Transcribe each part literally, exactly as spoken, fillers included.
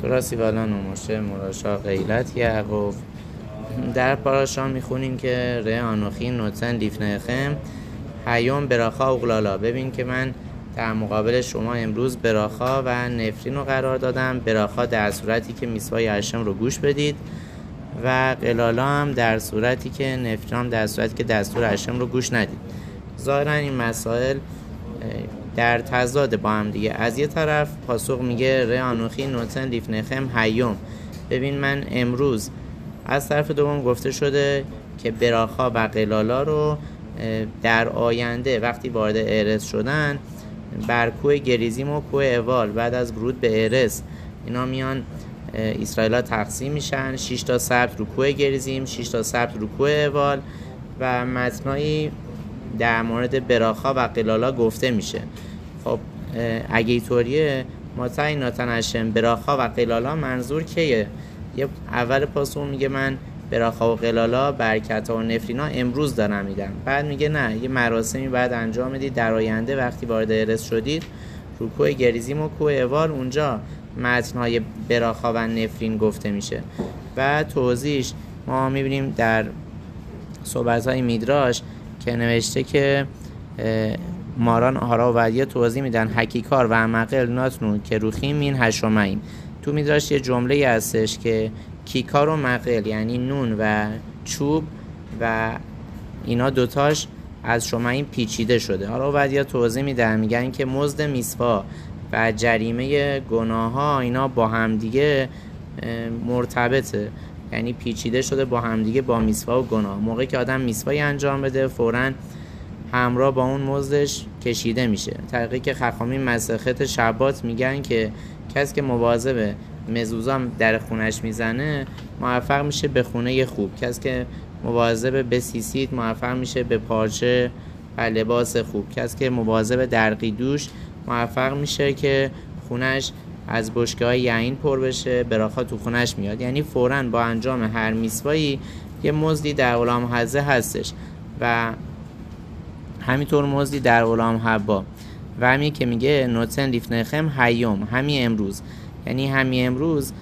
تورا سیوالان و مشه مراشا غیلت یعقوب. در پاراشا میخونیم که ره آنوخی نوتن لیفنخم هیوم براخا اغلالا. ببین که من در مقابل شما امروز براخا و نفرین رو قرار دادم. براخا در صورتی که میسوای هشم رو گوش بدید و قلالا هم در صورتی که نفرین هم در صورتی که دستور هشم رو گوش ندید. ظاهرا این مسائل در تضاد با هم دیگه. از یه طرف پاسخ میگه ره آنوخی نوتن لیفنخم هیوم، ببین من امروز. از طرف دوم گفته شده که براخا و قلالا رو در آینده وقتی وارد ارس شدن بر کوه گریزیم و کوه اوال بعد از ورود به ارس اینا میان اسرائیل تقسیم میشن. شش تا سبت رو کوه گریزیم، شش تا سبت رو کوه اوال و متنایی در مورد براخا و قلالا گفته میشه. خب اگه اینطوریه متای ناتن هشم براخا و قلالا منظور کیه؟ یه اول پاسخ میگه من براخا و قلالا برکت ها و نفرینا امروز دارم میدم. بعد میگه نه، یه مراسمی بعد انجام بدید در آینده وقتی وارد ارس شدید رو کوه گریزیم و کوه اوال اونجا متنهای براخا و نفرین گفته میشه. و توضیحش ما میبینیم در صحبت های میدراش که نوشته که ماران آهارا و ودیا توضیح میدن حکیکار و عمقل ناتنو که روخیم این هشومین. تو میدراش یه جمله هستش که کیکار و مقل یعنی نون و چوب و اینا دوتاش از شومین پیچیده شده. حالا ودیا توضیح میدن میگن که مزد میسوا و جریمه گناه ها اینا با همدیگه مرتبطه، یعنی پیچیده شده با همدیگه با میسوا و گناه. موقعی که آدم میسوایی انجام بده فوراً همراه با اون مزدش کشیده میشه. طریقی که خخامی مسخت شبات میگن که کسی که مواظب مزوزام در خونش میزنه موفق میشه به خونه خوب. کسی که مواظب به سیسیت موفق میشه به پارچه و لباس خوب. کسی که مواظب درقی دوش موفق میشه که خونش از بشکه های یعین پر بشه، براخا تو خونش میاد. یعنی فوراً با انجام هر میسوایی یه مزدی در غلام حزه هستش و همینطور مزدی در غلام حبا. و همین که میگه نوتن لیفنخم هیوم، همین امروز، یعنی همین امروز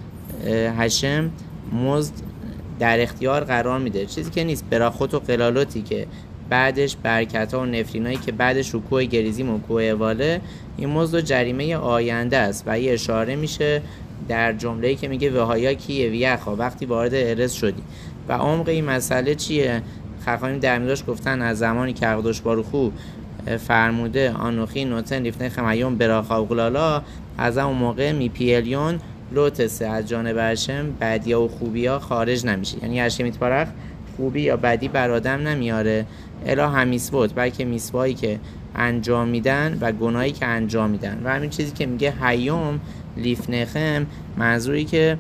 هشم مزد در اختیار قرار میده، چیزی که نیست براخوت و قلالاتی که بعدش برکت ها و نفرینایی که بعدش رو کوه گریزیم و کوه اواله. این مزد و جریمه آینده است و این اشاره میشه در جمله‌ای که میگه وهایا کیه ویخا وقتی وارد ارس شدی. و عمق این مسئله چیه؟ خخایم در میداش گفتن از زمانی که اقداش باروخو فرموده آنوخی نوتن لیفنخم هیوم براخا و قلالا، از اون موقع میپیلیون لوتسه از جانب هشم بدیا و خوبیا خارج نمیشه. یعنی هشم ایتبارخ خوبی یا بدی بر آدم نمیاره الا همیسوت، بلکه میسوایی که انجام میدن و گناهی که انجام میدن. و همین چیزی که میگه هیوم لیفنخم منظوری که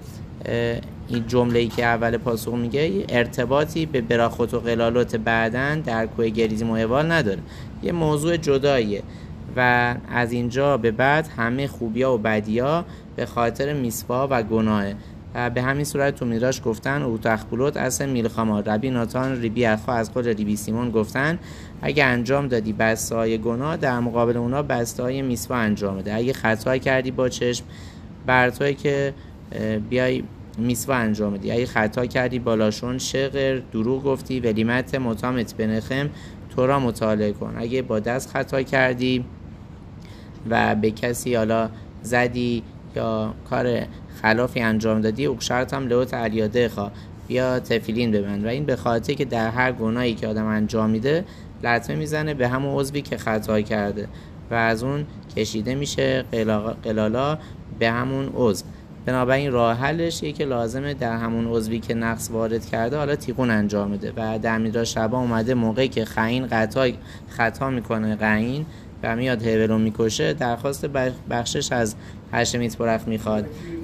این جمله‌ای که اول پاسخ میگه ارتباطی به براخوت و قلالات بعدن در کوه گریزیم و اوال نداره، یه موضوع جداییه. و از اینجا به بعد همه خوبیا و بدیا به خاطر میسوا و گناهه. و به همین صورت تو میدراش گفتن او تخبولوت اصل میلخاما. ربی ناتان ریبی اخوا از قول ریبی سیمون گفتن اگه انجام دادی بسته های گناه در مقابل اونا بسته های میسوا انجام بده. اگه خطا کردی با چشم بر توی که بیای میسوا انجام بدی. اگه خطا کردی بالاشون شغر دروغ گفتی ولیمت متامت بنخم تو را مطالعه کن. اگه با دست خطا کردی و به کسی حالا زدی یا کار خلافی انجام دادی اکشرت هم لوت علیاده خواه بیا تفیلین ببند. و این به خاطر که در هر گناهی که آدم انجام میده لطمه میزنه به همون عضوی که خطا کرده و از اون کشیده میشه قلالا به همون عضو. بنابراین راه حلش یه که لازمه در همون عضوی که نقص وارد کرده حالا تیقون انجام بده. و در میدراش شبا اومده موقعی که خاین خطا خطا میکنه قاین و میاد هبلو میکشه درخواست بخشش از هشم ایتبارخ میخواد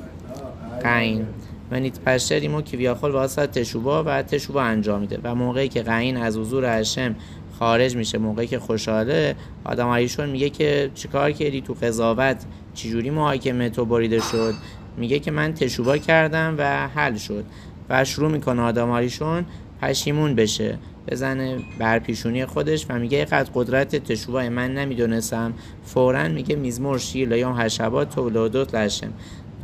قاین و نیت پشتریمو که ویاخل واسه تشوبا و تشوبا انجام میده. و موقعی که قاین از حضور هشم خارج میشه، موقعی که خوشحاله، آدم هایشون میگه که چیکار کردی تو قضاوت چجوری محاکمه تو بریده شد؟ میگه که من تشوبا کردم و حل شد. و شروع میکنه آدم هایشون پشیمون بشه، بزنه بر پیشونی خودش و میگه قد قدرت تشوبای من نمیدونستم. فوراً میگه میزمور شیر لیام هشبات تو لودوت لشم.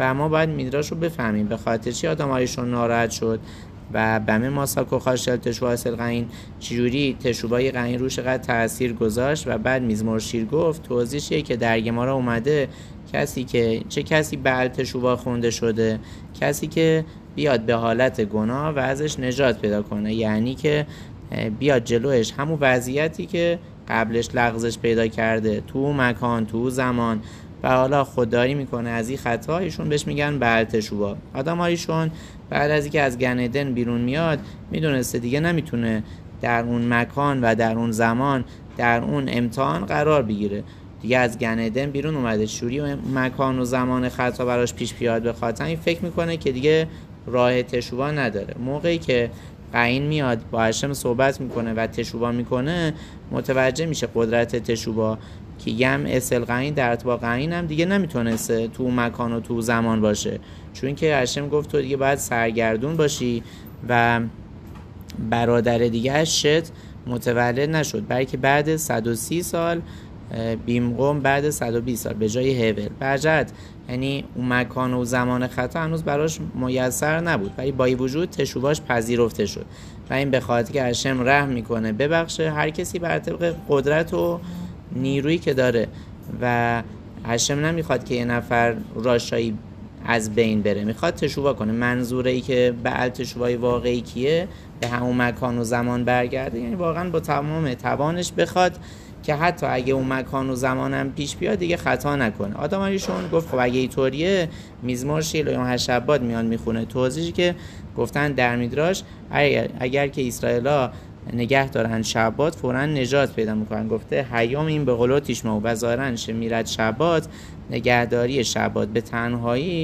و ما باید میدراش رو بفهمیم به خاطر چی آدم هایشون ناراحت شد و بمه ماساکو خاشل تشوبا اصل قین چجوری تشوبای قین روش قد تأثیر گذاشت. و بعد میزمور شیر گفت توضیحیه که در گمارا اومده کسی که چه کسی بعل تشوبا خونده شده، کسی که بیاد به حالت گناه و ازش نجات پیدا کنه، یعنی که بیاد جلوش همون وضعیتی که قبلش لغزش پیدا کرده تو مکان تو زمان و حالا خودداری میکنه از این خطا، ایشون بهش میگن بعل تشوبا. آدمایشون بعد از اینکه از گنیدن بیرون میاد میدونسته دیگه نمیتونه در اون مکان و در اون زمان در اون امتحان قرار بگیره، دیگه از گنیدن بیرون اومده، شوری و مکان و زمان خطا براش پیش بیاد، به خاطر این فکر میکنه که دیگه راه تشوبا نداره. موقعی که قاین میاد با هشم صحبت میکنه و تشوبا میکنه متوجه میشه قدرت تشوبا که یم اصل قاین در ارتباط قاین هم دیگه نمیتونسته تو مکان و تو زمان باشه، چون که هشم گفت تو دیگه باید سرگردون باشی و برادر دیگه شت متولد نشد، بلکه بعد صد و سی سال بیمقوم بعد صد و بیست سال به جای هول برجت، یعنی اون مکان و زمان خطا هنوز براش میسر نبود ولی با این وجود تشوباش پذیرفته شد و این به خاطر که هشم رحم میکنه ببخشه هر کسی بر طبق قدرت و نیرویی که داره و هشم نمیخواد که یه نفر راشایی از بین بره، میخواد تشوبا کنه. منظوره ای که بعل تشوبای واقعی کیه به همون مکان و زمان برگرده، یعنی واقعا با تمام توانش بخواد که حتی اگه اون مکان و زمانم پیش بیاد دیگه خطا نکنه. آدمایشون گفت خب اگه اینطوریه میزمور شیل و هشبات میان میخونه توضیحی که گفتن در میدراش اگر, اگر که اسرائیلا نگه دارن شبات فوراً نجات پیدا میکنن. گفته حیام این به قولو تیشمو و ظاهراً شمیرت شبات نگهداری شبات به تنهایی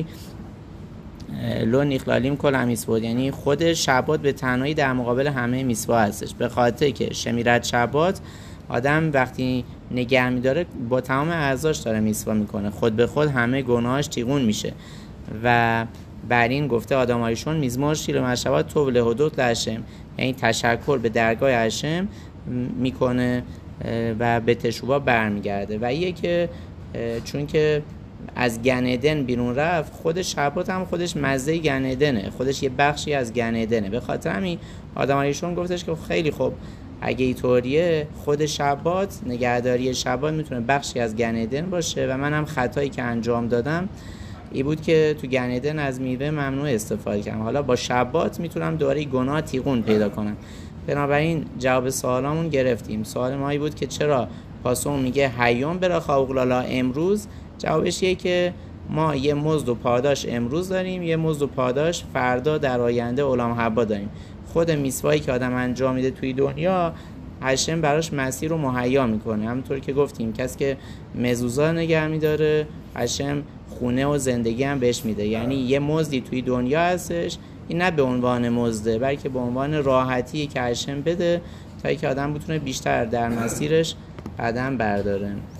لو نیخلالیم کل میسوا، یعنی خود شبات به تنهایی در مقابل همه میسوا هستش، به خاطر که شمیرت شبات آدم وقتی نگه میداره با تمام اعضاش داره میسوا میکنه، خود به خود همه گناهاش تیغون میشه و بر این گفته آدمایشون میزمار شیل و مشبات تو لهدوت لهشم، یعنی تشکر به درگاه هشم میکنه و به تشوبا برمیگرده. و ایه که چون که از گنیدن بیرون رفت خود شبات هم خودش مزه گنیدنه، خودش یه بخشی از گنیدنه، به خاطر همین آدمایشون گفتش که خیلی خوب اگه اینطوریه خود شبات نگهداری شبات میتونه بخشی از گنیدن باشه و منم خطایی که انجام دادم این بود که تو گنیدن از میوه ممنوع استفاده کردم، حالا با شبات میتونم دوباره گناه تیغون پیدا کنم. بنابراین جواب سوالامون گرفتیم. سوال ما بود که چرا پاسخ میگه حیام برا خاوقلالا امروز، جوابش اینه که ما یه مزد و پاداش امروز داریم، یه مزد و پاداش فردا در آینده اولام حبا داریم. خود میسوایی که آدم انجام میده توی دنیا هشم براش مسیر رو مهیا میکنه، همونطور که گفتیم کسی که مزوزا نگه میداره هشم خونه و زندگی هم بهش میده، یعنی یه مزدی توی دنیا هستش، این نه به عنوان مزده بلکه به عنوان راحتی که هشم بده تا اینکه آدم بتونه بیشتر در مسیرش قدم برداره.